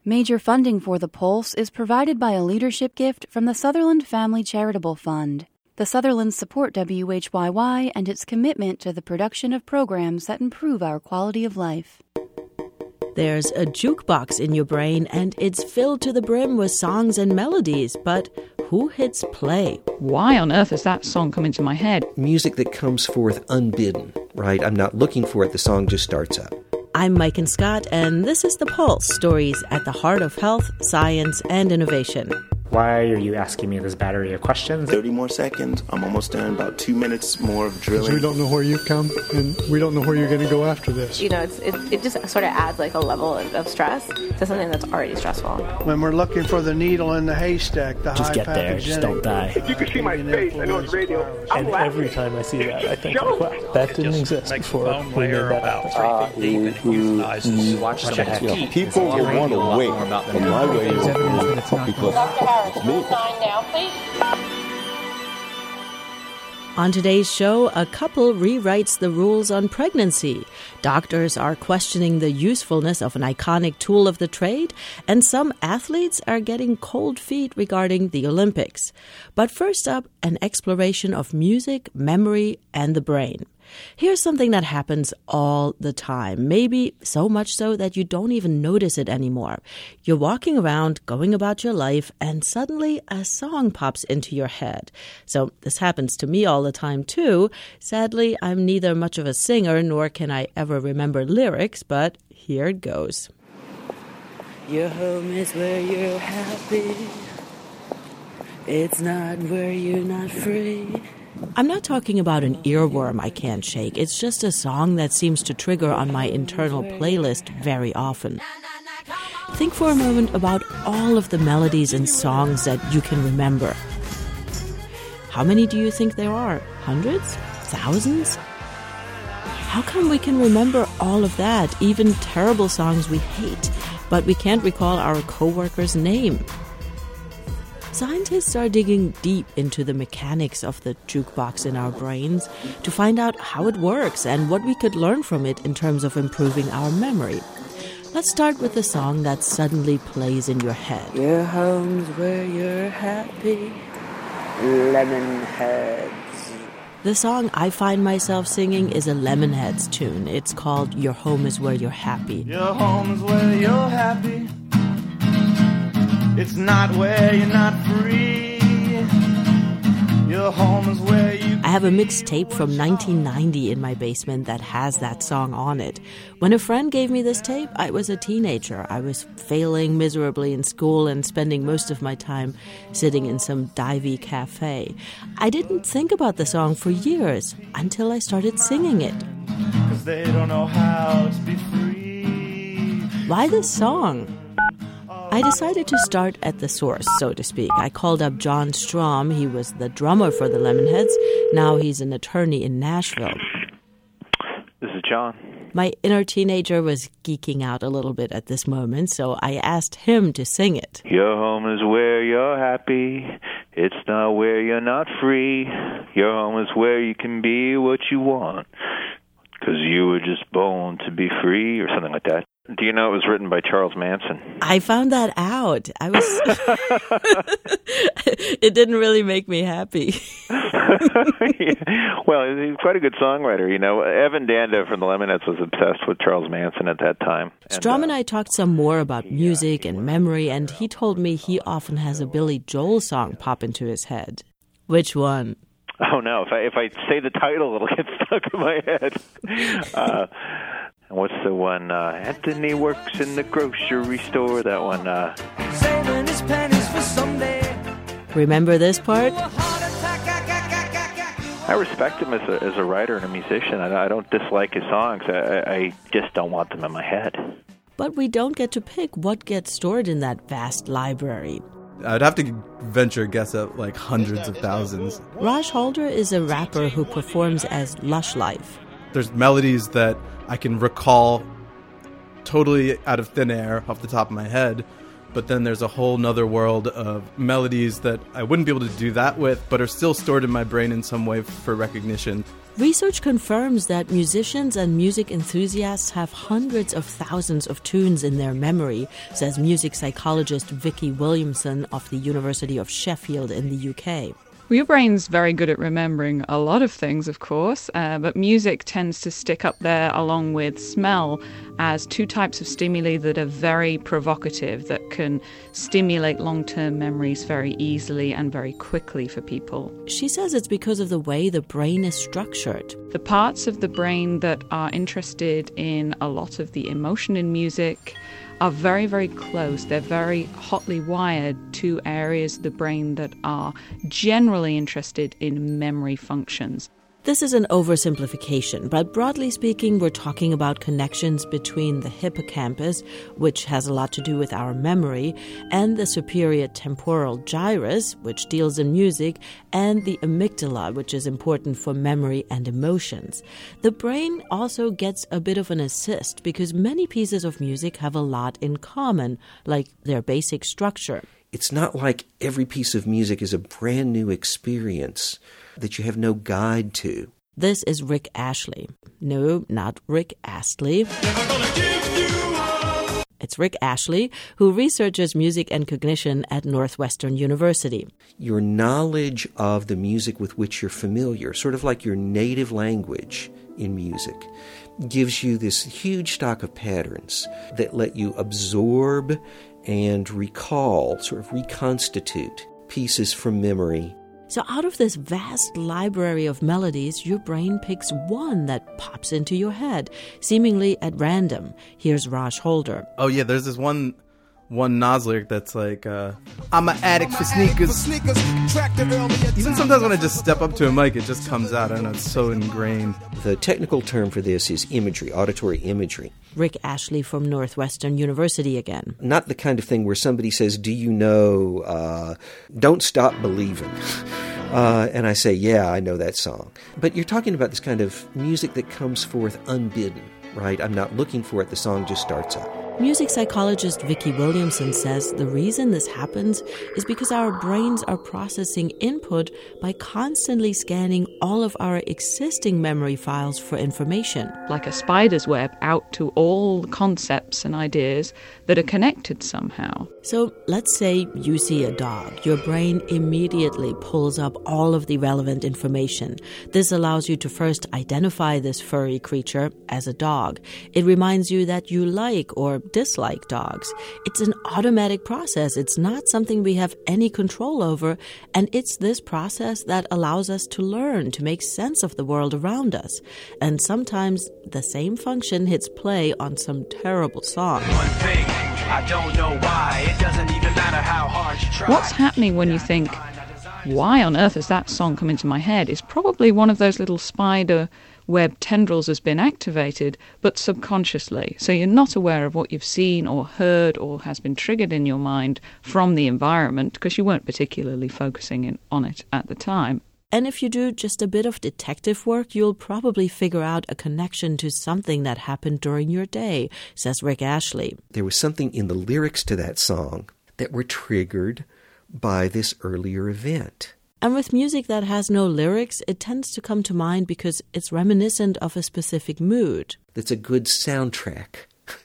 Major funding for The Pulse is provided by a leadership gift from the Sutherland Family Charitable Fund. The Sutherlands support WHYY and its commitment to the production of programs that improve our quality of life. There's a jukebox in your brain, and it's filled to the brim with songs and melodies, but who hits play? Why on earth has that song come into my head? Music that comes forth unbidden, right? I'm not looking for it, the song just starts up. I'm Mike and Scott, and this is The Pulse, stories at the heart of health, science, and innovation. Why are you asking me this battery of questions? 30 more seconds. I'm almost done. About 2 minutes more of drilling. We don't know where you've come, and we don't know where you're going to go after this. You know, it just sort of adds like a level of stress to something that's already stressful. When we're looking for the needle in the haystack, the just get there, just don't die. If you could see my face, I know it's radio. And every time I see that, I think, wow, that didn't exist before we made that happen. People will want to wait on my radio because it's me. Now, please. On today's show, a couple rewrites the rules on pregnancy. Doctors are questioning the usefulness of an iconic tool of the trade, and some athletes are getting cold feet regarding the Olympics. But first up, an exploration of music, memory, and the brain. Here's something that happens all the time, maybe so much so that you don't even notice it anymore. You're walking around, going about your life, and suddenly a song pops into your head. So this happens to me all the time, too. Sadly, I'm neither much of a singer, nor can I ever remember lyrics, but here it goes. Your home is where you're happy. It's not where you're not free. I'm not talking about an earworm I can't shake. It's just a song that seems to trigger on my internal playlist very often. Think for a moment about all of the melodies and songs that you can remember. How many do you think there are? Hundreds? Thousands? How come we can remember all of that, even terrible songs we hate, but we can't recall our coworker's name? Scientists are digging deep into the mechanics of the jukebox in our brains to find out how it works and what we could learn from it in terms of improving our memory. Let's start with the song that suddenly plays in your head. Your home's where you're happy, Lemonheads. The song I find myself singing is a Lemonheads tune. It's called Your Home is Where You're Happy. Your home is where you're happy. It's not where you're not free. Your home is where you... I have a mixtape from 1990 in my basement that has that song on it. When a friend gave me this tape, I was a teenager. I was failing miserably in school and spending most of my time sitting in some divey cafe. I didn't think about the song for years until I started singing it. 'Cause they don't know how to be free. Why this song? I decided to start at the source, so to speak. I called up John Strom. He was the drummer for the Lemonheads. Now he's an attorney in Nashville. This is John. My inner teenager was geeking out a little bit at this moment, so I asked him to sing it. Your home is where you're happy. It's not where you're not free. Your home is where you can be what you want. 'Cause you were just born to be free, or something like that. Do you know it was written by Charles Manson? I found that out. It didn't really make me happy. Well, he's quite a good songwriter, you know. Evan Danda from the Lemonheads was obsessed with Charles Manson at that time. Strom and I talked some more about music and memory, and he told me he often has a Billy Joel song pop into his head. Which one? Oh, no. If I say the title, it'll get stuck in my head. What's the one? Anthony works in the grocery store. That one. Saving his pennies for someday. Remember this part? I respect him as a writer and a musician. I don't dislike his songs. I just don't want them in my head. But we don't get to pick what gets stored in that vast library. I'd have to venture a guess at like hundreds of thousands. Raj Halder is a rapper who performs as Lush Life. There's melodies that I can recall totally out of thin air off the top of my head, but then there's a whole nother world of melodies that I wouldn't be able to do that with, but are still stored in my brain in some way for recognition. Research confirms that musicians and music enthusiasts have hundreds of thousands of tunes in their memory, says music psychologist Vicky Williamson of the University of Sheffield in the UK. Well, your brain's very good at remembering a lot of things, of course, but music tends to stick up there along with smell as two types of stimuli that are very provocative, that can stimulate long-term memories very easily and very quickly for people. She says it's because of the way the brain is structured. The parts of the brain that are interested in a lot of the emotion in music are very, very close. They're very hotly wired to areas of the brain that are generally interested in memory functions. This is an oversimplification, but broadly speaking, we're talking about connections between the hippocampus, which has a lot to do with our memory, and the superior temporal gyrus, which deals in music, and the amygdala, which is important for memory and emotions. The brain also gets a bit of an assist because many pieces of music have a lot in common, like their basic structure. It's not like every piece of music is a brand new experience that you have no guide to. This is Rick Astley. No, not Rick Astley. It's Rick Astley, who researches music and cognition at Northwestern University. Your knowledge of the music with which you're familiar, sort of like your native language in music, gives you this huge stock of patterns that let you absorb and recall, sort of reconstitute pieces from memory. So out of this vast library of melodies, your brain picks one that pops into your head, seemingly at random. Here's Raj Holder. Oh yeah, there's this one Nas lyric that's like, I'm an addict for sneakers. Even sometimes when I just step up to a mic, it just comes out. I don't know, it's so ingrained. The technical term for this is imagery, auditory imagery. Rick Astley from Northwestern University again. Not the kind of thing where somebody says, do you know, Don't Stop Believing? And I say, yeah, I know that song. But you're talking about this kind of music that comes forth unbidden, right? I'm not looking for it. The song just starts up. Music psychologist Vicky Williamson says the reason this happens is because our brains are processing input by constantly scanning all of our existing memory files for information. Like a spider's web out to all the concepts and ideas that are connected somehow. So let's say you see a dog. Your brain immediately pulls up all of the relevant information. This allows you to first identify this furry creature as a dog. It reminds you that you like or dislike dogs. It's an automatic process. It's not something we have any control over, and it's this process that allows us to learn, to make sense of the world around us. And sometimes the same function hits play on some terrible song. One thing, I don't know why. It doesn't even matter how hard you try. What's happening when you think, why on earth has that song come into my head? Is probably one of those little spider web tendrils has been activated, but subconsciously. So you're not aware of what you've seen or heard or has been triggered in your mind from the environment because you weren't particularly focusing on it at the time. And if you do just a bit of detective work, you'll probably figure out a connection to something that happened during your day, says Rick Astley. There was something in the lyrics to that song that were triggered by this earlier event. And with music that has no lyrics, it tends to come to mind because it's reminiscent of a specific mood. That's a good soundtrack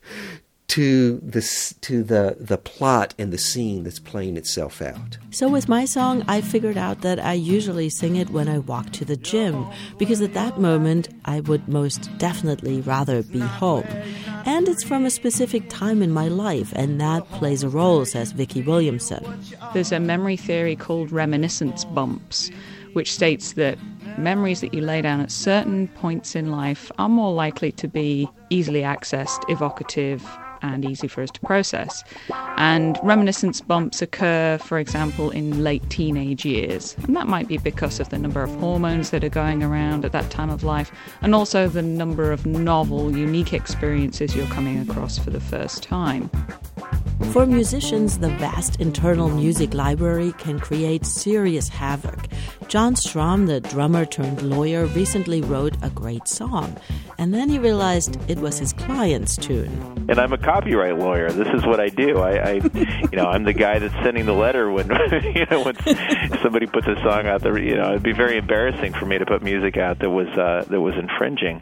to the plot and the scene that's playing itself out. So with my song, I figured out that I usually sing it when I walk to the gym, because at that moment, I would most definitely rather be home. And it's from a specific time in my life, and that plays a role, says Vicky Williamson. There's a memory theory called reminiscence bumps, which states that memories that you lay down at certain points in life are more likely to be easily accessed, evocative, and easy for us to process. And reminiscence bumps occur, for example, in late teenage years. And that might be because of the number of hormones that are going around at that time of life, and also the number of novel, unique experiences you're coming across for the first time. For musicians, the vast internal music library can create serious havoc. John Strom, the drummer turned lawyer, recently wrote a great song, and then he realized it was his client's tune. And I'm a copyright lawyer. This is what I do. I'm the guy that's sending the letter when when somebody puts a song out there. It'd be very embarrassing for me to put music out that was infringing.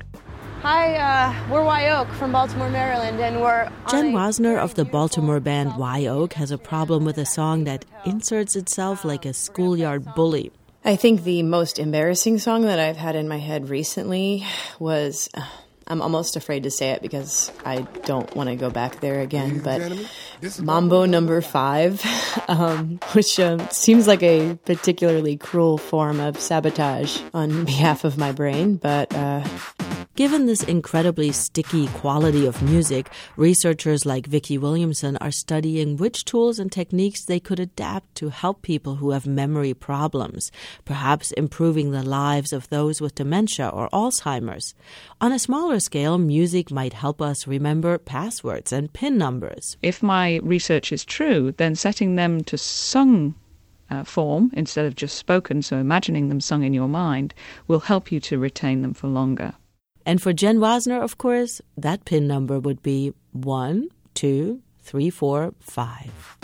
Hi, we're Y Oak from Baltimore, Maryland, and we're... Jen Wasner of the Baltimore band Y Oak has a problem with a song that inserts itself like a schoolyard bully. I think the most embarrassing song that I've had in my head recently was... I'm almost afraid to say it because I don't want to go back there again, but Mambo No. 5, which seems like a particularly cruel form of sabotage on behalf of my brain, but... Given this incredibly sticky quality of music, researchers like Vicki Williamson are studying which tools and techniques they could adapt to help people who have memory problems, perhaps improving the lives of those with dementia or Alzheimer's. On a smaller scale, music might help us remember passwords and PIN numbers. If my research is true, then setting them to sung form instead of just spoken, so imagining them sung in your mind, will help you to retain them for longer. And for Jen Wasner, of course, that PIN number would be 1, 2, 3, 4, 5.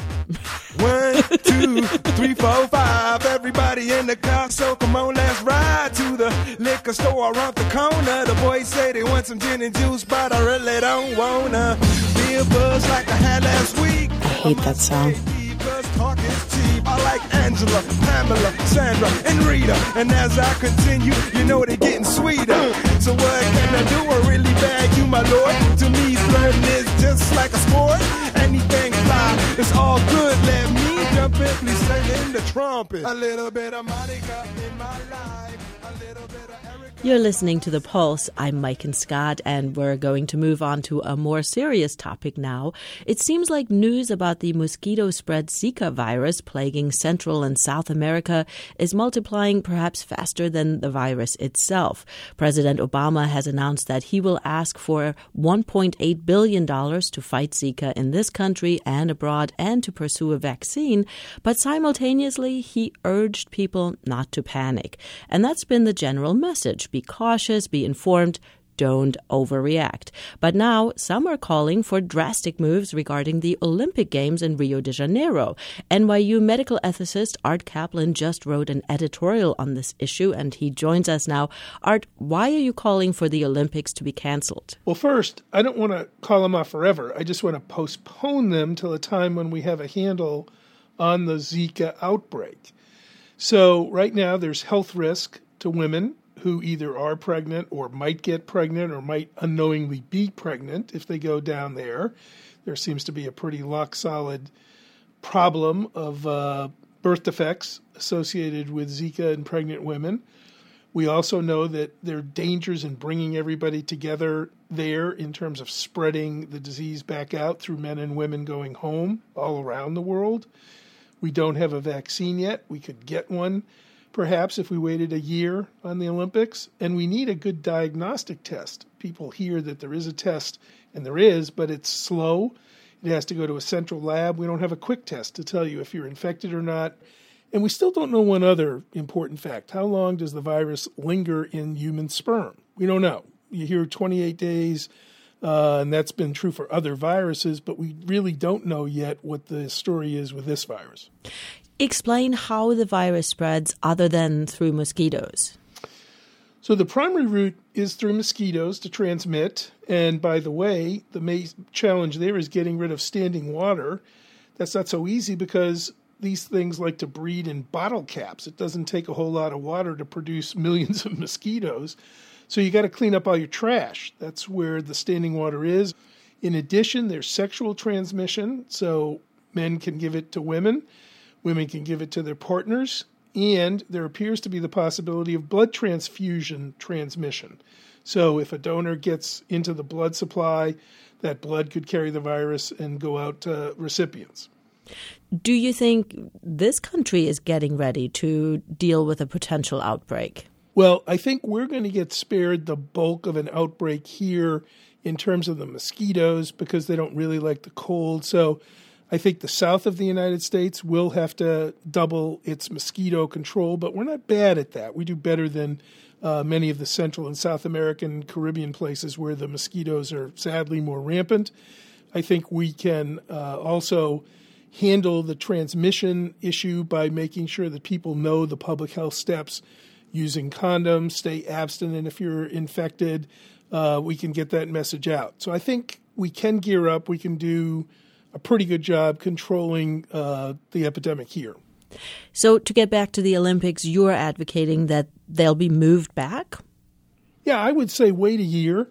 1, 2, 3, 4, 5. Everybody in the car, so come on, let's ride to the liquor store around the corner. The boys say they want some gin and juice, but I really don't wanna be a buzz like I had last week. I hate that song. Talk is cheap. I like Angela, Pamela, Sandra, and Rita. And as I continue, you know they're getting sweeter. So what can I do? I really bag you, my lord. To me, flirting is just like a sport. Anything fly, it's all good. Let me jump in, please sing in the trumpet. A little bit of Monica in my life. A little bit of Erica. You're listening to The Pulse. I'm Mike and Scott, and we're going to move on to a more serious topic now. It seems like news about the mosquito-spread Zika virus plaguing Central and South America is multiplying perhaps faster than the virus itself. President Obama has announced that he will ask for $1.8 billion to fight Zika in this country and abroad and to pursue a vaccine, but simultaneously he urged people not to panic. And that's been the general message. Be cautious, be informed, don't overreact. But now some are calling for drastic moves regarding the Olympic Games in Rio de Janeiro. NYU medical ethicist Art Kaplan just wrote an editorial on this issue, and he joins us now. Art, why are you calling for the Olympics to be canceled? Well, first, I don't want to call them off forever. I just want to postpone them till a time when we have a handle on the Zika outbreak. So right now there's health risk to women who either are pregnant or might get pregnant or might unknowingly be pregnant if they go down there. There seems to be a pretty rock-solid problem of birth defects associated with Zika in pregnant women. We also know that there are dangers in bringing everybody together there in terms of spreading the disease back out through men and women going home all around the world. We don't have a vaccine yet. We could get one perhaps if we waited a year on the Olympics, and we need a good diagnostic test. People hear that there is a test, and there is, but it's slow. It has to go to a central lab. We don't have a quick test to tell you if you're infected or not. And we still don't know one other important fact. How long does the virus linger in human sperm? We don't know. You hear 28 days, and that's been true for other viruses, but we really don't know yet what the story is with this virus. Explain how the virus spreads other than through mosquitoes. So the primary route is through mosquitoes to transmit. And by the way, the main challenge there is getting rid of standing water. That's not so easy because these things like to breed in bottle caps. It doesn't take a whole lot of water to produce millions of mosquitoes. So you got to clean up all your trash. That's where the standing water is. In addition, there's sexual transmission. So men can give it to women. Women can give it to their partners, and there appears to be the possibility of blood transfusion transmission. So if a donor gets into the blood supply, that blood could carry the virus and go out to recipients. Do you think this country is getting ready to deal with a potential outbreak? Well, I think we're going to get spared the bulk of an outbreak here in terms of the mosquitoes because they don't really like the cold. So I think the south of the United States will have to double its mosquito control, but we're not bad at that. We do better than many of the Central and South American, Caribbean places where the mosquitoes are sadly more rampant. I think we can also handle the transmission issue by making sure that people know the public health steps, using condoms, stay abstinent if you're infected. We can get that message out. So I think we can gear up. We can do a pretty good job controlling the epidemic here. So to get back to the Olympics, you're advocating that they'll be moved back? Yeah, I would say wait a year,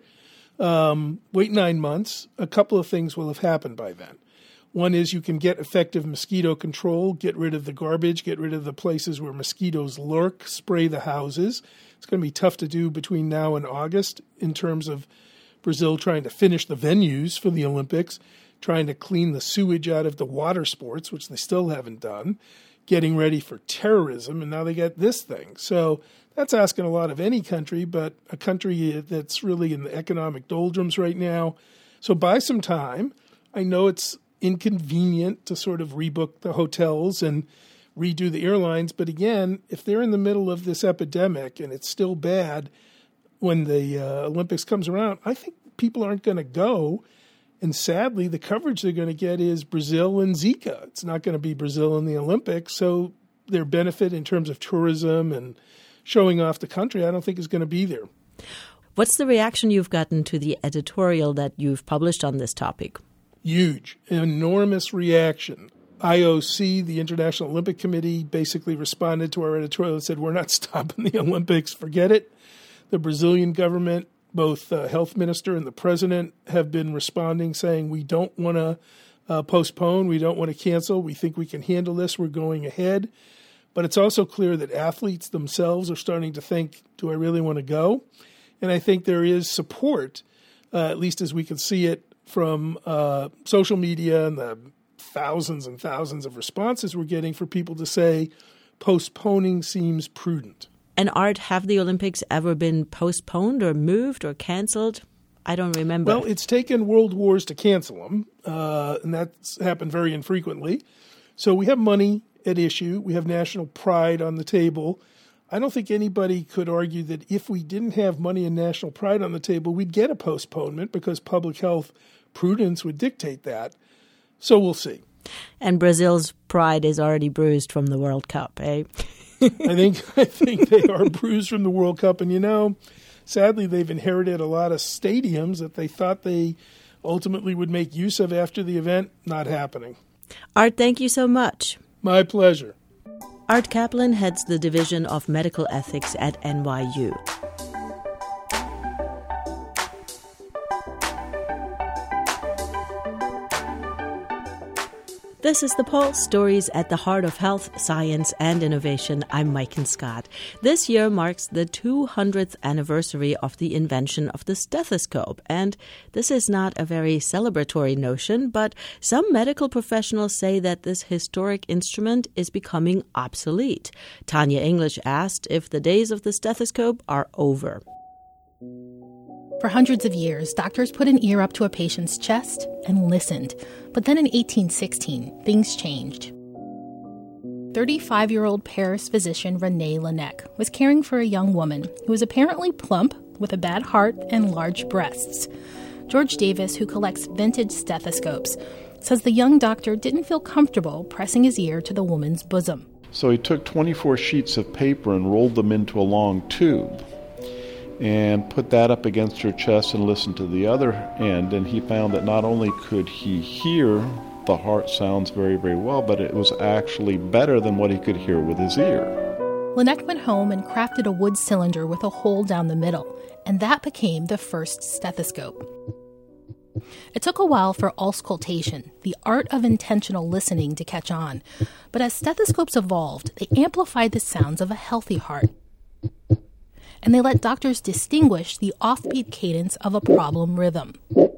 wait 9 months. A couple of things will have happened by then. One is you can get effective mosquito control, get rid of the garbage, get rid of the places where mosquitoes lurk, spray the houses. It's going to be tough to do between now and August in terms of Brazil trying to finish the venues for the Olympics, trying to clean the sewage out of the water sports, which they still haven't done, getting ready for terrorism, and now they get this thing. So that's asking a lot of any country, but a country that's really in the economic doldrums right now. So buy some time. I know it's inconvenient to sort of rebook the hotels and redo the airlines. But again, if they're in the middle of this epidemic and it's still bad when the Olympics comes around, I think people aren't going to go. And sadly, the coverage they're going to get is Brazil and Zika. It's not going to be Brazil in the Olympics. So their benefit in terms of tourism and showing off the country, I don't think is going to be there. What's the reaction you've gotten to the editorial that you've published on this topic? Huge, enormous reaction. IOC, the International Olympic Committee, basically responded to our editorial and said, we're not stopping the Olympics, forget it. The Brazilian government, both the health minister and the president, have been responding saying we don't want to postpone, we don't want to cancel, we think we can handle this, we're going ahead. But it's also clear that athletes themselves are starting to think, do I really want to go? And I think there is support, at least as we can see it, from social media and the thousands and thousands of responses we're getting for people to say postponing seems prudent. And Art, have the Olympics ever been postponed or moved or canceled? I don't remember. Well, it's taken world wars to cancel them, and that's happened very infrequently. So we have money at issue. We have national pride on the table. I don't think anybody could argue that if we didn't have money and national pride on the table, we'd get a postponement because public health prudence would dictate that. So we'll see. And Brazil's pride is already bruised from the World Cup, eh? I think they are bruised from the World Cup. And, you know, sadly, they've inherited a lot of stadiums that they thought they ultimately would make use of after the event. Not happening. Art, thank you so much. My pleasure. Art Kaplan heads the Division of Medical Ethics at NYU. This is The Pulse, stories at the heart of health, science, and innovation. I'm Maiken Scott. This year marks the 200th anniversary of the invention of the stethoscope. And this is not a very celebratory notion, but some medical professionals say that this historic instrument is becoming obsolete. Tanya English asked if the days of the stethoscope are over. For hundreds of years, doctors put an ear up to a patient's chest and listened. But then in 1816, things changed. 35-year-old Paris physician René Laennec was caring for a young woman who was apparently plump, with a bad heart and large breasts. George Davis, who collects vintage stethoscopes, says the young doctor didn't feel comfortable pressing his ear to the woman's bosom. So he took 24 sheets of paper and rolled them into a long tube and put that up against her chest and listened to the other end. And he found that not only could he hear the heart sounds very, very well, but it was actually better than what he could hear with his ear. Laennec went home and crafted a wood cylinder with a hole down the middle, and that became the first stethoscope. It took a while for auscultation, the art of intentional listening, to catch on. But as stethoscopes evolved, they amplified the sounds of a healthy heart. And they let doctors distinguish the offbeat cadence of a problem rhythm.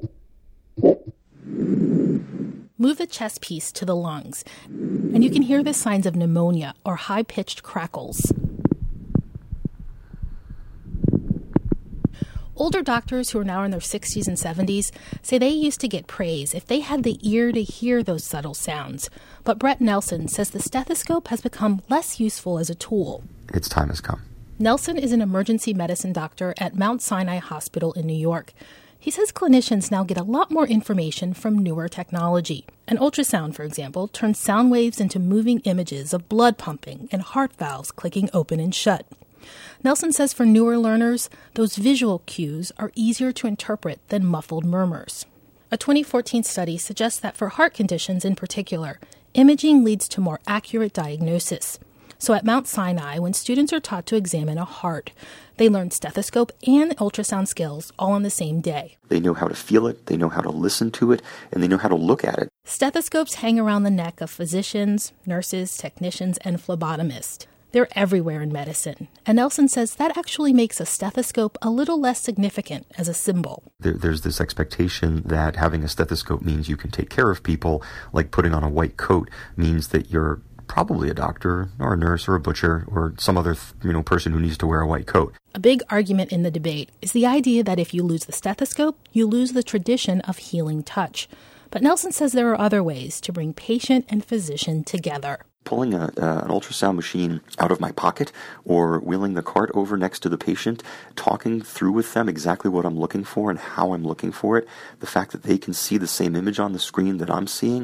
Move the chest piece to the lungs, and you can hear the signs of pneumonia or high-pitched crackles. Older doctors who are now in their 60s and 70s say they used to get praise if they had the ear to hear those subtle sounds. But Brett Nelson says the stethoscope has become less useful as a tool. Its time has come. Nelson is an emergency medicine doctor at Mount Sinai Hospital in New York. He says clinicians now get a lot more information from newer technology. An ultrasound, for example, turns sound waves into moving images of blood pumping and heart valves clicking open and shut. Nelson says for newer learners, those visual cues are easier to interpret than muffled murmurs. A 2014 study suggests that for heart conditions in particular, imaging leads to more accurate diagnosis. So at Mount Sinai, when students are taught to examine a heart, they learn stethoscope and ultrasound skills all on the same day. They know how to feel it, they know how to listen to it, and they know how to look at it. Stethoscopes hang around the neck of physicians, nurses, technicians, and phlebotomists. They're everywhere in medicine. And Nelson says that actually makes a stethoscope a little less significant as a symbol. There's this expectation that having a stethoscope means you can take care of people, like putting on a white coat means that you're probably a doctor or a nurse or a butcher or some other person who needs to wear a white coat. A big argument in the debate is the idea that if you lose the stethoscope, you lose the tradition of healing touch. But Nelson says there are other ways to bring patient and physician together. Pulling an ultrasound machine out of my pocket or wheeling the cart over next to the patient, talking through with them exactly what I'm looking for and how I'm looking for it, the fact that they can see the same image on the screen that I'm seeing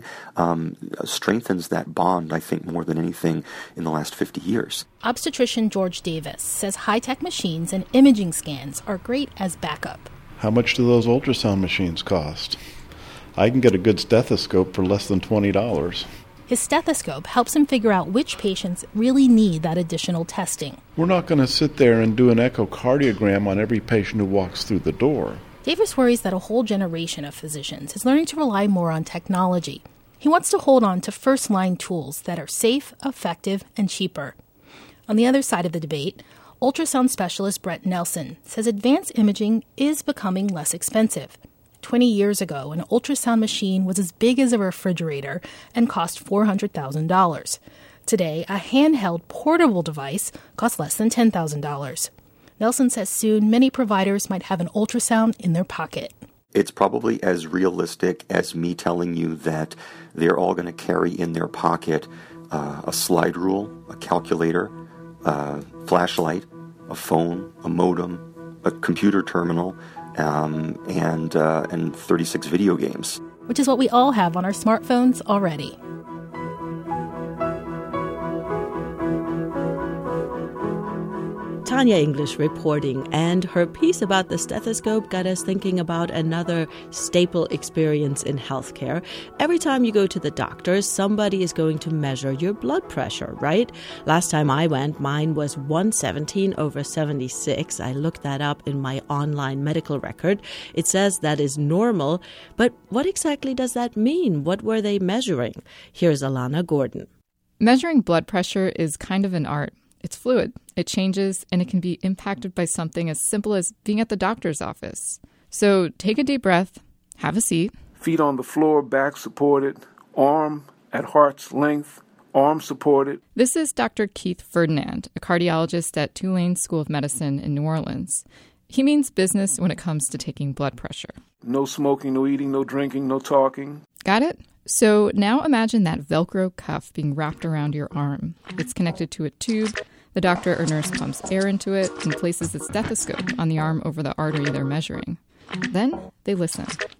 strengthens that bond, I think, more than anything in the last 50 years. Obstetrician George Davis says high-tech machines and imaging scans are great as backup. How much do those ultrasound machines cost? I can get a good stethoscope for less than $20. His stethoscope helps him figure out which patients really need that additional testing. We're not going to sit there and do an echocardiogram on every patient who walks through the door. Davis worries that a whole generation of physicians is learning to rely more on technology. He wants to hold on to first-line tools that are safe, effective, and cheaper. On the other side of the debate, ultrasound specialist Brett Nelson says advanced imaging is becoming less expensive. 20 years ago, an ultrasound machine was as big as a refrigerator and cost $400,000. Today, a handheld portable device costs less than $10,000. Nelson says soon many providers might have an ultrasound in their pocket. It's probably as realistic as me telling you that they're all going to carry in their pocket a slide rule, a calculator, a flashlight, a phone, a modem, a computer terminal, and 36 video games. Which is what we all have on our smartphones already. Tanya English reporting, and her piece about the stethoscope got us thinking about another staple experience in healthcare. Every time you go to the doctor, somebody is going to measure your blood pressure, right? Last time I went, mine was 117/76. I looked that up in my online medical record. It says that is normal, but what exactly does that mean? What were they measuring? Here's Alana Gordon. Measuring blood pressure is kind of an art. It's fluid, it changes, and it can be impacted by something as simple as being at the doctor's office. So take a deep breath, have a seat. Feet on the floor, back supported, arm at heart's length, arm supported. This is Dr. Keith Ferdinand, a cardiologist at Tulane School of Medicine in New Orleans. He means business when it comes to taking blood pressure. No smoking, no eating, no drinking, no talking. Got it? So now imagine that Velcro cuff being wrapped around your arm. It's connected to a tube. The doctor or nurse pumps air into it and places a stethoscope on the arm over the artery they're measuring. Then they listen.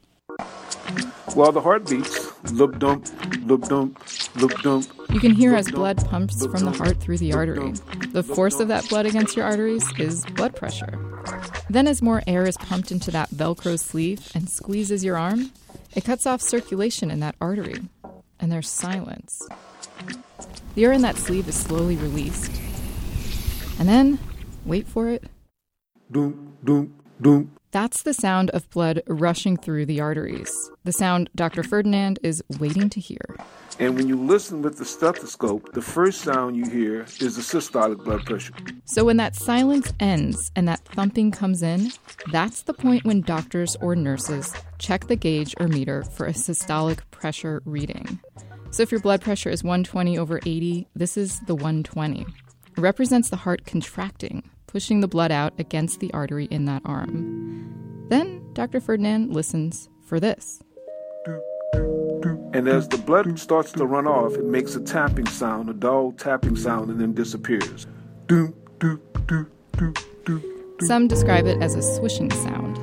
While the heart beats, loop-dump, loop-dump, loop-dump. You can hear as blood pumps from the heart through the artery. The force of that blood against your arteries is blood pressure. Then as more air is pumped into that Velcro sleeve and squeezes your arm, it cuts off circulation in that artery, and there's silence. The air in that sleeve is slowly released. And then, wait for it. Doom, doom, doom. That's the sound of blood rushing through the arteries. The sound Dr. Ferdinand is waiting to hear. And when you listen with the stethoscope, the first sound you hear is the systolic blood pressure. So when that silence ends and that thumping comes in, that's the point when doctors or nurses check the gauge or meter for a systolic pressure reading. So if your blood pressure is 120/80, this is the 120. It represents the heart contracting, pushing the blood out against the artery in that arm. Then Dr. Ferdinand listens for this. And as the blood starts to run off, it makes a tapping sound, a dull tapping sound, and then disappears. Some describe it as a swishing sound.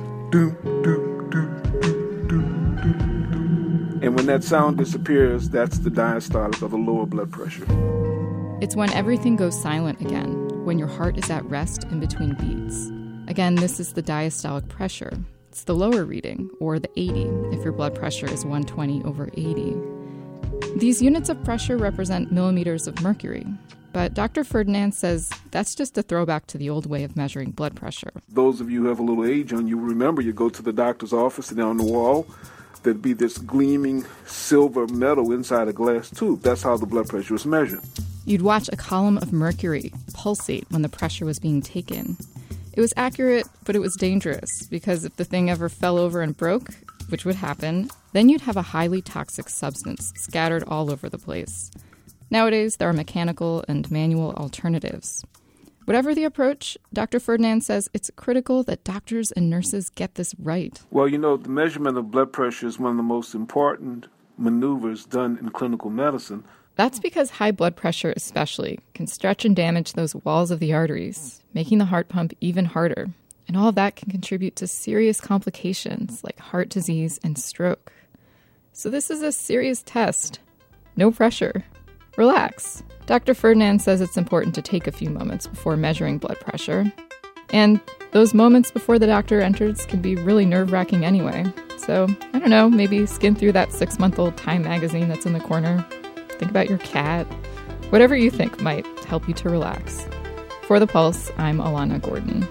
And when that sound disappears, that's the diastolic, or the lower blood pressure. It's when everything goes silent again, when your heart is at rest in between beats. Again, this is the diastolic pressure. It's the lower reading, or the 80, if your blood pressure is 120/80. These units of pressure represent millimeters of mercury, but Dr. Ferdinand says that's just a throwback to the old way of measuring blood pressure. Those of you who have a little age on you remember you go to the doctor's office and on the wall, there'd be this gleaming silver metal inside a glass tube. That's how the blood pressure was measured. You'd watch a column of mercury pulsate when the pressure was being taken. It was accurate, but it was dangerous, because if the thing ever fell over and broke, which would happen, then you'd have a highly toxic substance scattered all over the place. Nowadays, there are mechanical and manual alternatives. Whatever the approach, Dr. Ferdinand says it's critical that doctors and nurses get this right. Well, the measurement of blood pressure is one of the most important maneuvers done in clinical medicine. That's because high blood pressure especially can stretch and damage those walls of the arteries, making the heart pump even harder. And all of that can contribute to serious complications like heart disease and stroke. So this is a serious test. No pressure. Relax. Dr. Ferdinand says it's important to take a few moments before measuring blood pressure. And those moments before the doctor enters can be really nerve-wracking anyway. So, I don't know, maybe skim through that 6-month-old Time magazine that's in the corner. Think about your cat. Whatever you think might help you to relax. For The Pulse, I'm Alana Gordon.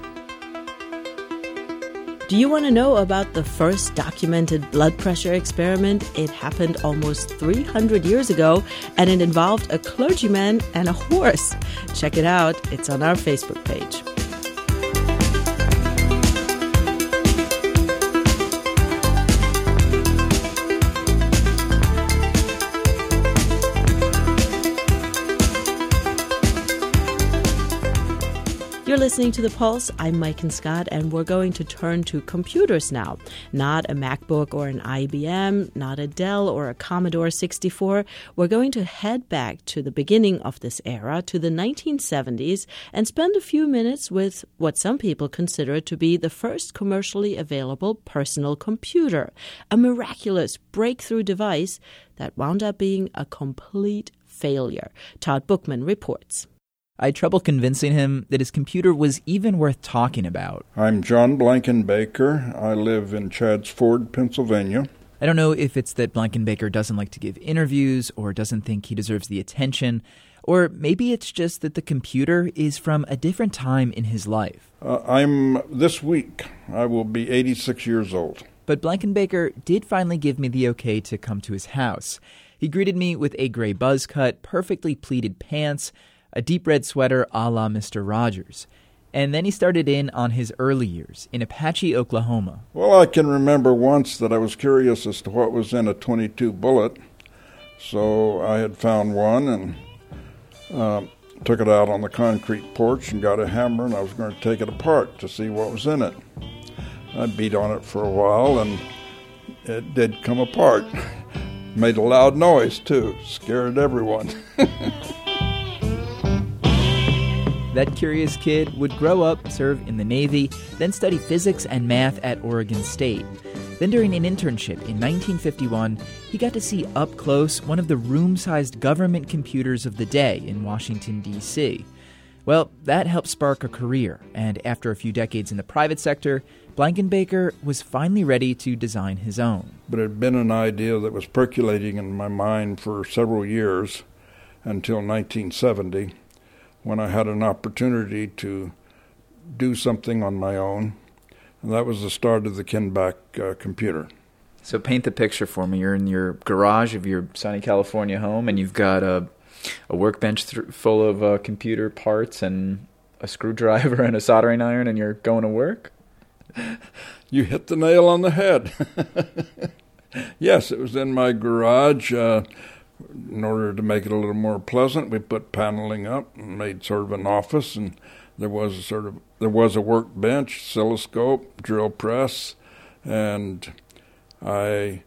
Do you want to know about the first documented blood pressure experiment? It happened almost 300 years ago, and it involved a clergyman and a horse. Check it out. It's on our Facebook page. You're listening to The Pulse. I'm Mike and Scott, and we're going to turn to computers now. Not a MacBook or an IBM, not a Dell or a Commodore 64. We're going to head back to the beginning of this era, to the 1970s, and spend a few minutes with what some people consider to be the first commercially available personal computer, a miraculous breakthrough device that wound up being a complete failure. Todd Bookman reports. I had trouble convincing him that his computer was even worth talking about. I'm John Blankenbaker. I live in Chadds Ford, Pennsylvania. I don't know if it's that Blankenbaker doesn't like to give interviews or doesn't think he deserves the attention, or maybe it's just that the computer is from a different time in his life. This week, I will be 86 years old. But Blankenbaker did finally give me the okay to come to his house. He greeted me with a gray buzz cut, perfectly pleated pants, a deep red sweater a la Mr. Rogers. And then he started in on his early years in Apache, Oklahoma. Well, I can remember once that I was curious as to what was in a .22 bullet. So I had found one and took it out on the concrete porch and got a hammer, and I was going to take it apart to see what was in it. I beat on it for a while, and it did come apart. Made a loud noise, too. Scared everyone. That curious kid would grow up, serve in the Navy, then study physics and math at Oregon State. Then during an internship in 1951, he got to see up close one of the room-sized government computers of the day in Washington, D.C. Well, that helped spark a career, and after a few decades in the private sector, Blankenbaker was finally ready to design his own. But it had been an idea that was percolating in my mind for several years, until 1970. When I had an opportunity to do something on my own. And that was the start of the Kinback computer. So paint the picture for me. You're in your garage of your sunny California home, and you've got a workbench full of computer parts and a screwdriver and a soldering iron, and you're going to work? You hit the nail on the head. Yes, it was in my garage. In order to make it a little more pleasant, we put paneling up and made sort of an office, and There was a workbench, oscilloscope, drill press, and I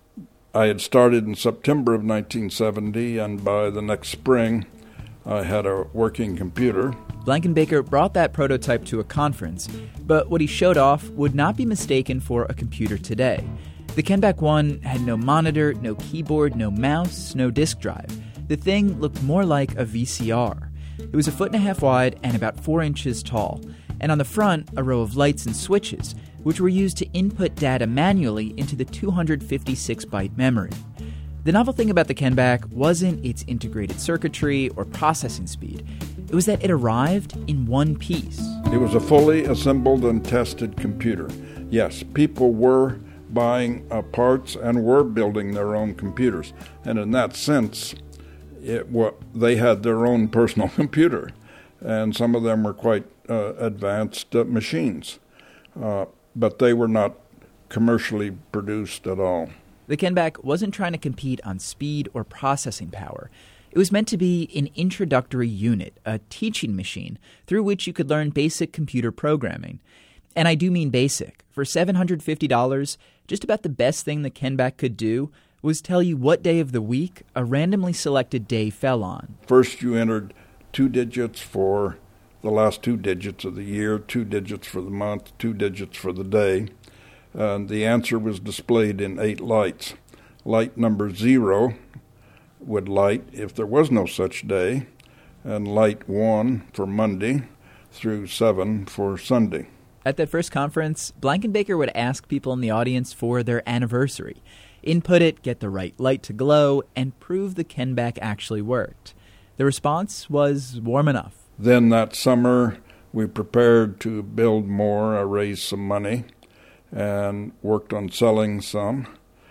had started in September of 1970, and by the next spring, I had a working computer. Blankenbaker brought that prototype to a conference, but what he showed off would not be mistaken for a computer today. The Kenback One had no monitor, no keyboard, no mouse, no disk drive. The thing looked more like a VCR. It was 1.5 feet wide and about 4 inches tall, and on the front, a row of lights and switches, which were used to input data manually into the 256-byte memory. The novel thing about the Kenback wasn't its integrated circuitry or processing speed. It was that it arrived in one piece. It was a fully assembled and tested computer. Yes, people were buying parts and were building their own computers. And in that sense, they had their own personal computer. And some of them were quite advanced machines. But they were not commercially produced at all. The Kenback wasn't trying to compete on speed or processing power. It was meant to be an introductory unit, a teaching machine through which you could learn basic computer programming. And I do mean basic. For $750, just about the best thing the Kenback could do was tell you what day of the week a randomly selected day fell on. First you entered 2 digits for the last 2 digits of the year, 2 digits for the month, 2 digits for the day. And the answer was displayed in 8 lights. Light number 0 would light if there was no such day, and light 1 for Monday through 7 for Sunday. At that first conference, Blankenbaker would ask people in the audience for their anniversary, input it, get the right light to glow, and prove the Kenback actually worked. The response was warm enough. Then that summer, we prepared to build more, raise some money, and worked on selling some.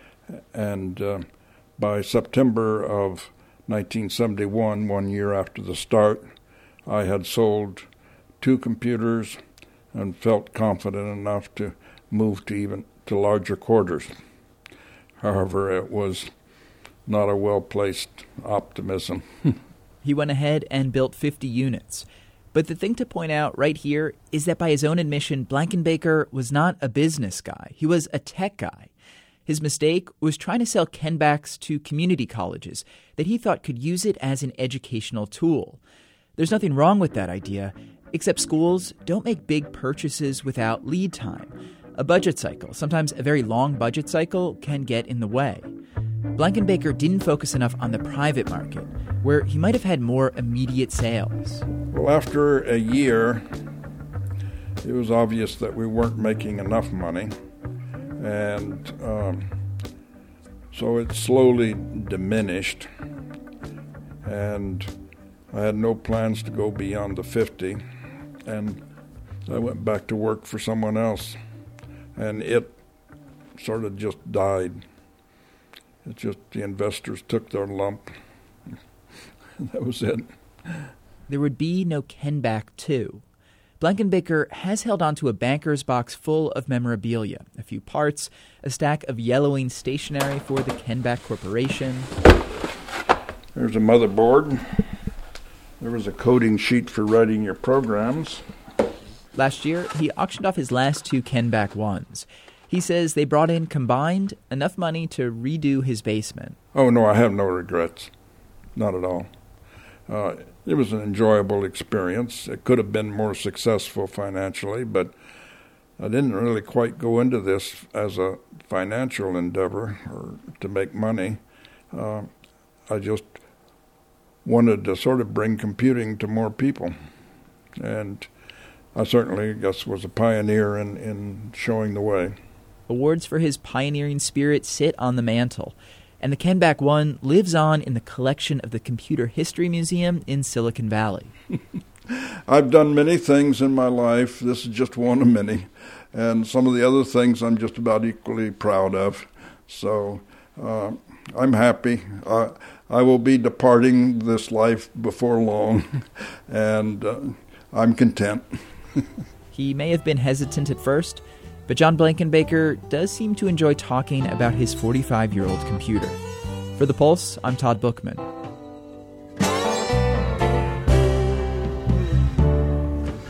And by September of 1971, 1 year after the start, I had sold 2 computers and felt confident enough to move to larger quarters. However, it was not a well-placed optimism. He went ahead and built 50 units. But the thing to point out right here is that by his own admission, Blankenbaker was not a business guy. He was a tech guy. His mistake was trying to sell Kenbacks to community colleges that he thought could use it as an educational tool. There's nothing wrong with that idea, except schools don't make big purchases without lead time. A budget cycle, sometimes a very long budget cycle, can get in the way. Blankenbaker didn't focus enough on the private market, where he might have had more immediate sales. Well, after a year, it was obvious that we weren't making enough money, and so it slowly diminished, and I had no plans to go beyond the 50, and I went back to work for someone else, and it sort of just died. It just, the investors took their lump. That was it. There would be no Kenback 2. Blankenbaker has held on to a banker's box full of memorabilia, a few parts, a stack of yellowing stationery for the Kenback Corporation. There's a motherboard. There was a coding sheet for writing your programs. Last year, he auctioned off his last 2 Kenback Ones. He says they brought in combined enough money to redo his basement. Oh, no, I have no regrets. Not at all. It was an enjoyable experience. It could have been more successful financially, but I didn't really quite go into this as a financial endeavor or to make money. I just wanted to sort of bring computing to more people. And I certainly, I guess, was a pioneer in showing the way. Awards for his pioneering spirit sit on the mantle, and the Kenback One lives on in the collection of the Computer History Museum in Silicon Valley. I've done many things in my life. This is just one of many. And some of the other things I'm just about equally proud of. So I'm happy. I will be departing this life before long, and I'm content. He may have been hesitant at first, but John Blankenbaker does seem to enjoy talking about his 45-year-old computer. For The Pulse, I'm Todd Bookman.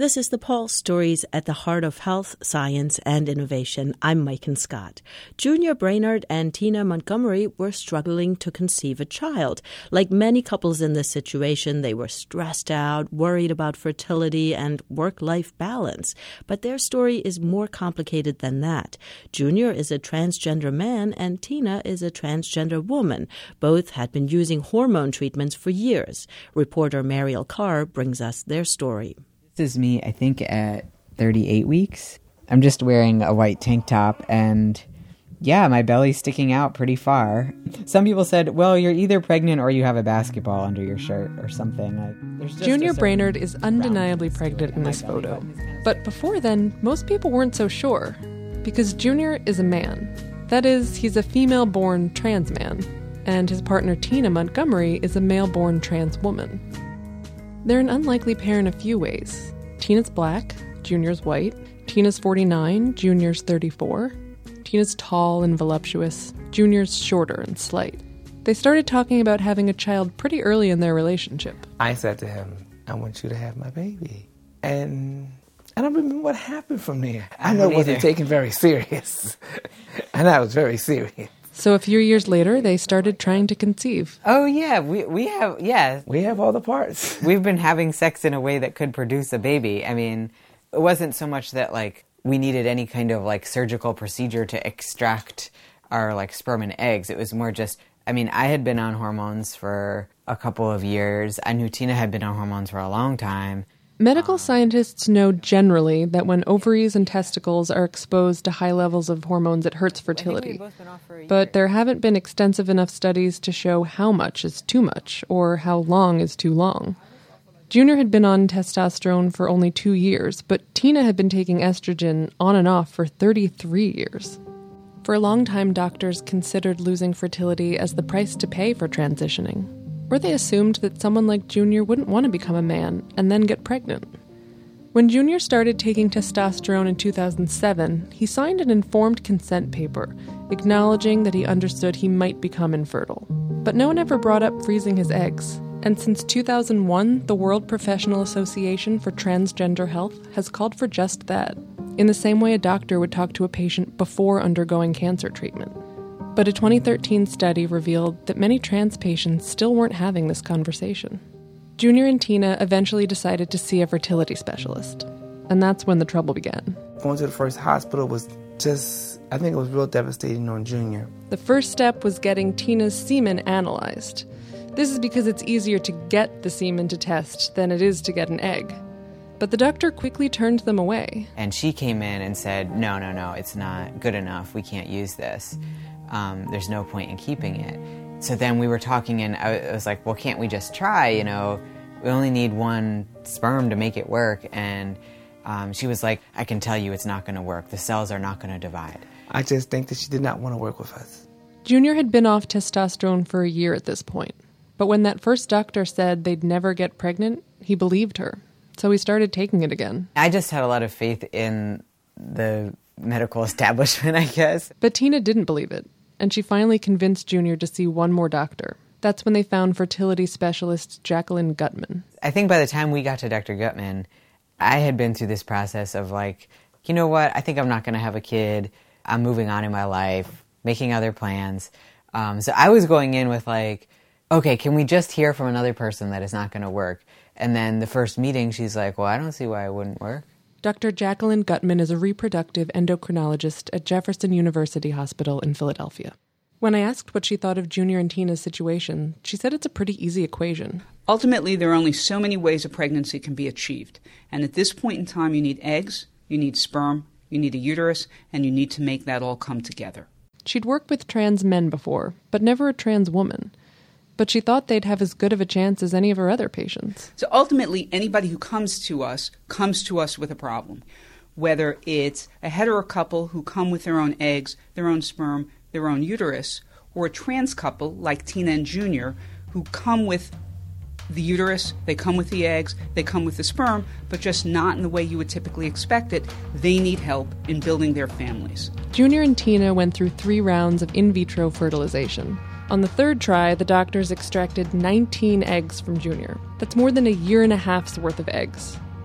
This is the Pulse, stories at the heart of health, science, and innovation. I'm Maiken Scott. Junior Brainerd and Tina Montgomery were struggling to conceive a child. Like many couples in this situation, they were stressed out, worried about fertility and work-life balance. But their story is more complicated than that. Junior is a transgender man and Tina is a transgender woman. Both had been using hormone treatments for years. Reporter Mariel Carr brings us their story. This is me, I think, at 38 weeks. I'm just wearing a white tank top and, yeah, my belly's sticking out pretty far. Some people said, well, you're either pregnant or you have a basketball under your shirt or something. Junior Brainerd is undeniably pregnant in this photo. But before then, most people weren't so sure. Because Junior is a man. That is, he's a female-born trans man. And his partner Tina Montgomery is a male-born trans woman. They're an unlikely pair in a few ways. Tina's black, Junior's white. Tina's 49, Junior's 34. Tina's tall and voluptuous, Junior's shorter and slight. They started talking about having a child pretty early in their relationship. I said to him, I want you to have my baby. And I don't remember what happened from there. I know it wasn't taken very serious. And I was very serious. So a few years later, they started trying to conceive. Oh, yeah, we have, yeah. We have all the parts. We've been having sex in a way that could produce a baby. I mean, it wasn't so much that, like, we needed any kind of, like, surgical procedure to extract our, like, sperm and eggs. It was more just, I mean, I had been on hormones for a couple of years. I knew Tina had been on hormones for a long time. Medical scientists know generally that when ovaries and testicles are exposed to high levels of hormones, it hurts fertility. But there haven't been extensive enough studies to show how much is too much or how long is too long. Junior had been on testosterone for only 2 years, but Tina had been taking estrogen on and off for 33 years. For a long time, doctors considered losing fertility as the price to pay for transitioning. Or they assumed that someone like Junior wouldn't want to become a man and then get pregnant. When Junior started taking testosterone in 2007, he signed an informed consent paper, acknowledging that he understood he might become infertile. But no one ever brought up freezing his eggs. And since 2001, the World Professional Association for Transgender Health has called for just that, in the same way a doctor would talk to a patient before undergoing cancer treatment. But a 2013 study revealed that many trans patients still weren't having this conversation. Junior and Tina eventually decided to see a fertility specialist. And that's when the trouble began. Going to the first hospital was just, I think it was real devastating on Junior. The first step was getting Tina's semen analyzed. This is because it's easier to get the semen to test than it is to get an egg. But the doctor quickly turned them away. And she came in and said, no, it's not good enough. We can't use this. There's no point in keeping it. So then we were talking and I was like, well, can't we just try? You know, we only need one sperm to make it work. And she was like, I can tell you it's not going to work. The cells are not going to divide. I just think that she did not want to work with us. Junior had been off testosterone for a year at this point. But when that first doctor said they'd never get pregnant, he believed her. So he started taking it again. I just had a lot of faith in the medical establishment, I guess. But Tina didn't believe it. And she finally convinced Junior to see one more doctor. That's when they found fertility specialist Jacqueline Gutman. I think by the time we got to Dr. Gutman, I had been through this process of like, you know what, I think I'm not going to have a kid. I'm moving on in my life, making other plans. So I was going in with like, okay, can we just hear from another person that it's not going to work? And then the first meeting, she's like, well, I don't see why it wouldn't work. Dr. Jacqueline Gutman is a reproductive endocrinologist at Jefferson University Hospital in Philadelphia. When I asked what she thought of Junior and Tina's situation, she said it's a pretty easy equation. Ultimately, there are only so many ways a pregnancy can be achieved. And at this point in time, you need eggs, you need sperm, you need a uterus, and you need to make that all come together. She'd worked with trans men before, but never a trans woman. But she thought they'd have as good of a chance as any of her other patients. So ultimately, anybody who comes to us with a problem. Whether it's a hetero couple who come with their own eggs, their own sperm, their own uterus, or a trans couple like Tina and Junior who come with the uterus, they come with the eggs, they come with the sperm, but just not in the way you would typically expect it. They need help in building their families. Junior and Tina went through 3 rounds of in vitro fertilization. On the 3rd try, the doctors extracted 19 eggs from Junior. That's more than a year and a half's worth of eggs.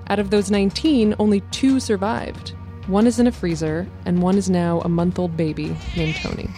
Out of those 19, only 2 survived. One is in a freezer, and one is now a month-old baby named Tony.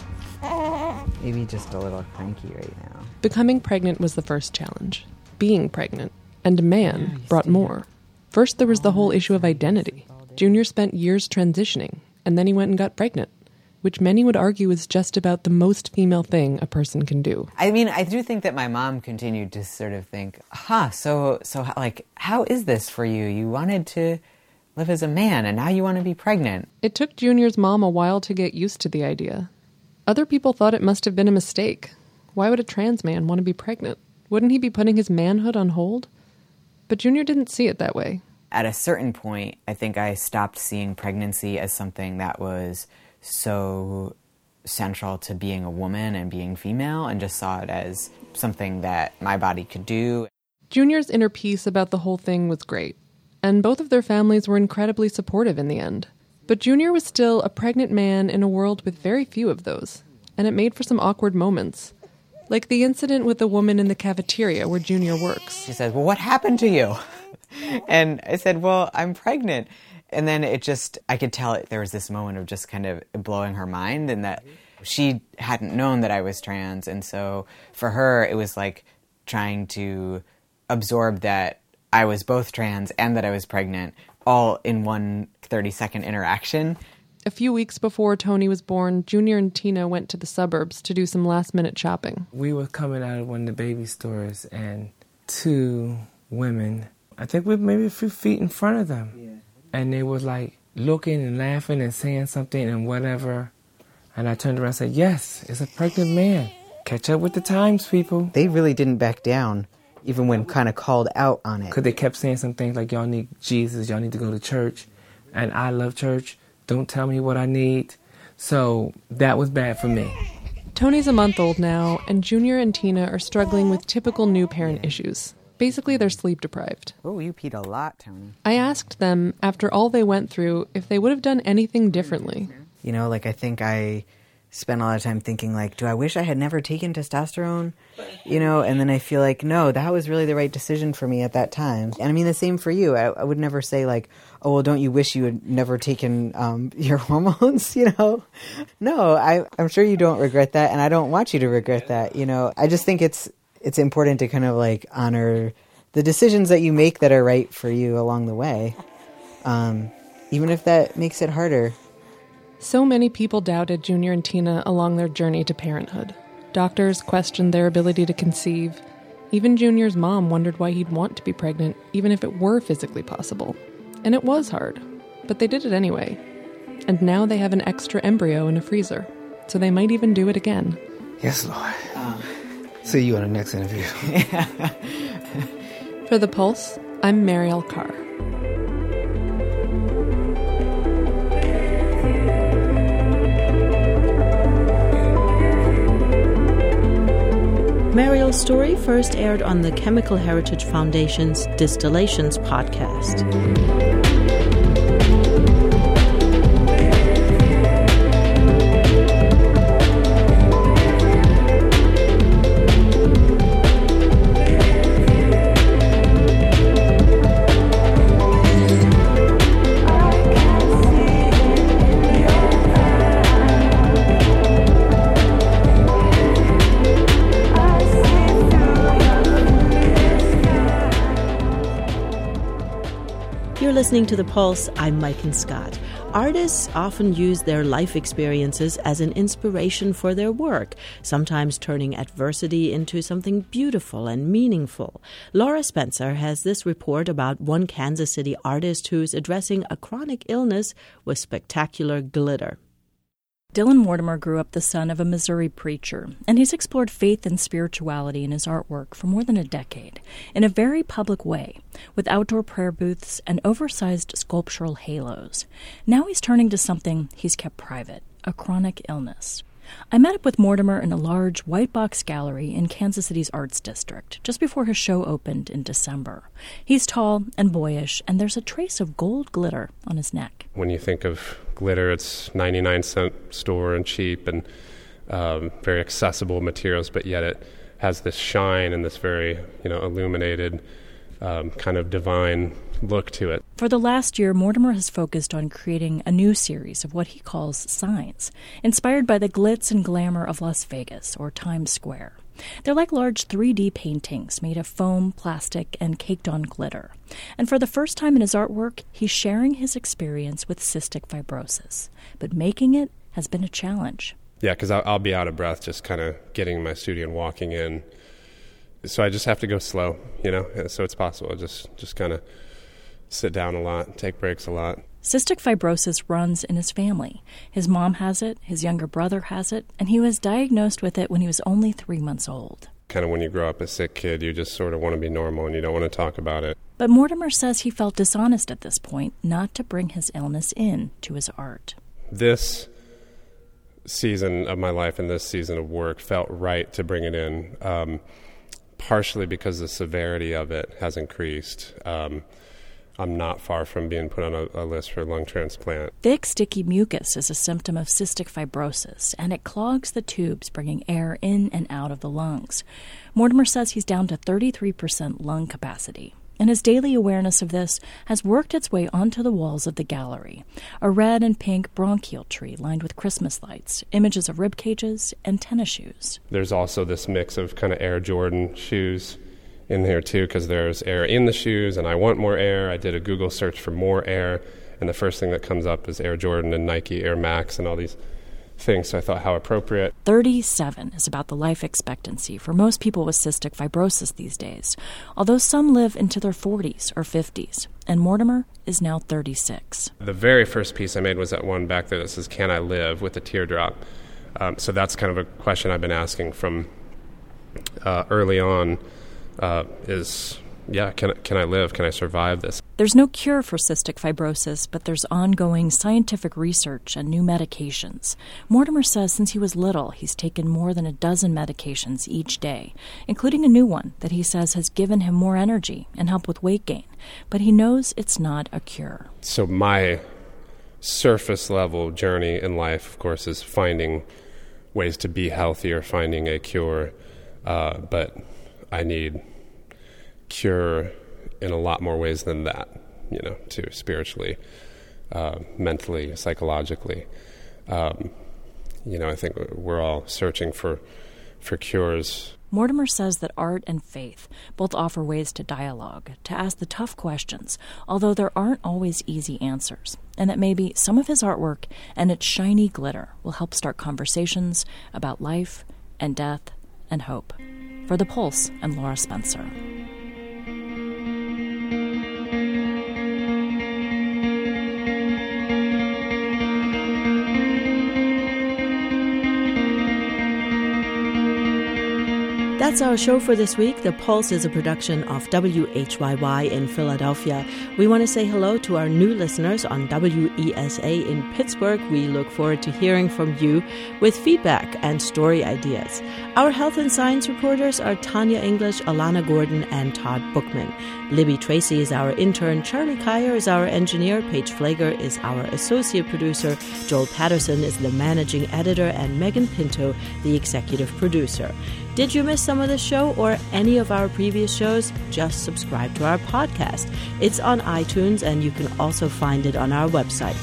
Maybe just a little cranky right now. Becoming pregnant was the first challenge. Being pregnant. And a man brought more. First, there was the whole issue of identity. Junior spent years transitioning, and then he went and got pregnant, which many would argue is just about the most female thing a person can do. I mean, I do think that my mom continued to sort of think, so like, how is this for you? You wanted to live as a man, and now you want to be pregnant. It took Junior's mom a while to get used to the idea. Other people thought it must have been a mistake. Why would a trans man want to be pregnant? Wouldn't he be putting his manhood on hold? But Junior didn't see it that way. At a certain point, I think I stopped seeing pregnancy as something that was so central to being a woman and being female, and just saw it as something that my body could do. Junior's inner peace about the whole thing was great, and both of their families were incredibly supportive in the end. But Junior was still a pregnant man in a world with very few of those, and it made for some awkward moments. Like the incident with the woman in the cafeteria where Junior works. She says, well, what happened to you? And I said, well, I'm pregnant. And then I could tell there was this moment of just kind of blowing her mind, and that she hadn't known that I was trans. And so for her, it was like trying to absorb that I was both trans and that I was pregnant, all in one 30-second interaction. A few weeks before Tony was born, Junior and Tina went to the suburbs to do some last-minute shopping. We were coming out of one of the baby stores, and 2 women, I think we were maybe a few feet in front of them. Yeah. And they were like looking and laughing and saying something and whatever. And I turned around and said, yes, it's a pregnant man. Catch up with the times, people. They really didn't back down, even when kind of called out on it. Because they kept saying some things like, y'all need Jesus, y'all need to go to church. And I love church. Don't tell me what I need. So that was bad for me. Tony's a month old now, and Junior and Tina are struggling with typical new parent issues. Basically, they're sleep deprived. Oh, you peed a lot, Tony. I asked them, after all they went through, if they would have done anything differently. You know, like I think I spent a lot of time thinking, like, do I wish I had never taken testosterone? You know, and then I feel like, no, that was really the right decision for me at that time. And I mean, the same for you. I would never say, like, oh, well, don't you wish you had never taken your hormones, you know? No, I'm sure you don't regret that, and I don't want you to regret that, you know? I just think it's important to kind of, like, honor the decisions that you make that are right for you along the way, even if that makes it harder. So many people doubted Junior and Tina along their journey to parenthood. Doctors questioned their ability to conceive. Even Junior's mom wondered why he'd want to be pregnant, even if it were physically possible. And it was hard, but they did it anyway. And now they have an extra embryo in a freezer, so they might even do it again. Yes, Lord. See you on the next interview. For The Pulse, I'm Marielle Carr. Marielle's story first aired on the Chemical Heritage Foundation's Distillations podcast. Listening to The Pulse, I'm Maiken Scott. Artists often use their life experiences as an inspiration for their work, sometimes turning adversity into something beautiful and meaningful. Laura Spencer has this report about one Kansas City artist who's addressing a chronic illness with spectacular glitter. Dylan Mortimer grew up the son of a Missouri preacher, and he's explored faith and spirituality in his artwork for more than a decade, in a very public way, with outdoor prayer booths and oversized sculptural halos. Now he's turning to something he's kept private, a chronic illness. I met up with Mortimer in a large white box gallery in Kansas City's Arts District, just before his show opened in December. He's tall and boyish, and there's a trace of gold glitter on his neck. When you think of glitter, it's 99-cent store and cheap and very accessible materials, but yet it has this shine and this very, illuminated kind of divine look to it. For the last year, Mortimer has focused on creating a new series of what he calls signs, inspired by the glitz and glamour of Las Vegas or Times Square. They're like large 3D paintings made of foam, plastic, and caked-on glitter. And for the first time in his artwork, he's sharing his experience with cystic fibrosis. But making it has been a challenge. Yeah, because I'll be out of breath just kind of getting in my studio and walking in. So I just have to go slow, so it's possible. Just kind of sit down a lot, take breaks a lot. Cystic fibrosis runs in his family. His mom has it, his younger brother has it, and he was diagnosed with it when he was only 3 months old. Kind of when you grow up a sick kid, you just sort of want to be normal and you don't want to talk about it. But Mortimer says he felt dishonest at this point not to bring his illness in to his art. This season of my life and this season of work felt right to bring it in, partially because the severity of it has increased. I'm not far from being put on a list for lung transplant. Thick, sticky mucus is a symptom of cystic fibrosis, and it clogs the tubes, bringing air in and out of the lungs. Mortimer says he's down to 33% lung capacity, and his daily awareness of this has worked its way onto the walls of the gallery, a red and pink bronchial tree lined with Christmas lights, images of rib cages, and tennis shoes. There's also this mix of kind of Air Jordan shoes in here too, because there's air in the shoes and I want more air. I did a Google search for more air, and the first thing that comes up is Air Jordan and Nike Air Max and all these things, so I thought how appropriate. 37 is about the life expectancy for most people with cystic fibrosis these days, although some live into their 40s or 50s, and Mortimer is now 36. The very first piece I made was that one back there that says, "Can I live?" with a teardrop. So that's kind of a question I've been asking from early on. Can I live? Can I survive this? There's no cure for cystic fibrosis, but there's ongoing scientific research and new medications. Mortimer says since he was little, he's taken more than a dozen medications each day, including a new one that he says has given him more energy and helped with weight gain. But he knows it's not a cure. So my surface level journey in life, of course, is finding ways to be healthier, finding a cure, but I need cure in a lot more ways than that, too, spiritually, mentally, psychologically. I think we're all searching for cures. Mortimer says that art and faith both offer ways to dialogue, to ask the tough questions, although there aren't always easy answers, and that maybe some of his artwork and its shiny glitter will help start conversations about life and death and hope. For The Pulse, I'm Laura Spencer. That's our show for this week. The Pulse is a production of WHYY in Philadelphia. We want to say hello to our new listeners on WESA in Pittsburgh. We look forward to hearing from you with feedback and story ideas. Our health and science reporters are Tanya English, Alana Gordon, and Todd Bookman. Libby Tracy is our intern. Charlie Kyer is our engineer. Paige Flager is our associate producer. Joel Patterson is the managing editor, and Megan Pinto, the executive producer. Did you miss some of the show or any of our previous shows? Just subscribe to our podcast. It's on iTunes, and you can also find it on our website,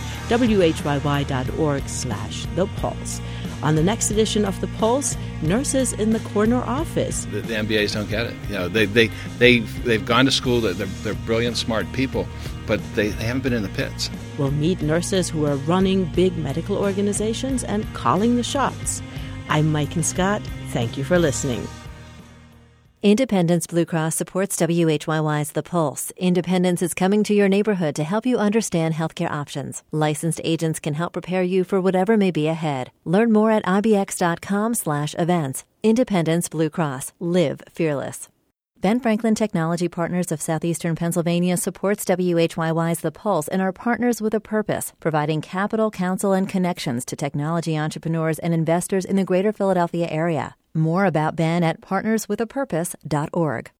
whyy.org/thepulse. On the next edition of The Pulse, nurses in the corner office. The MBAs don't get it. They've gone to school. They're brilliant, smart people, but they haven't been in the pits. We'll meet nurses who are running big medical organizations and calling the shots. I'm Mike and Scott. Thank you for listening. Independence Blue Cross supports WHYY's The Pulse. Independence is coming to your neighborhood to help you understand healthcare options. Licensed agents can help prepare you for whatever may be ahead. Learn more at ibx.com/events. Independence Blue Cross. Live fearless. Ben Franklin Technology Partners of Southeastern Pennsylvania supports WHYY's The Pulse and are partners with a purpose, providing capital, counsel, and connections to technology entrepreneurs and investors in the greater Philadelphia area. More about Ben at partnerswithapurpose.org.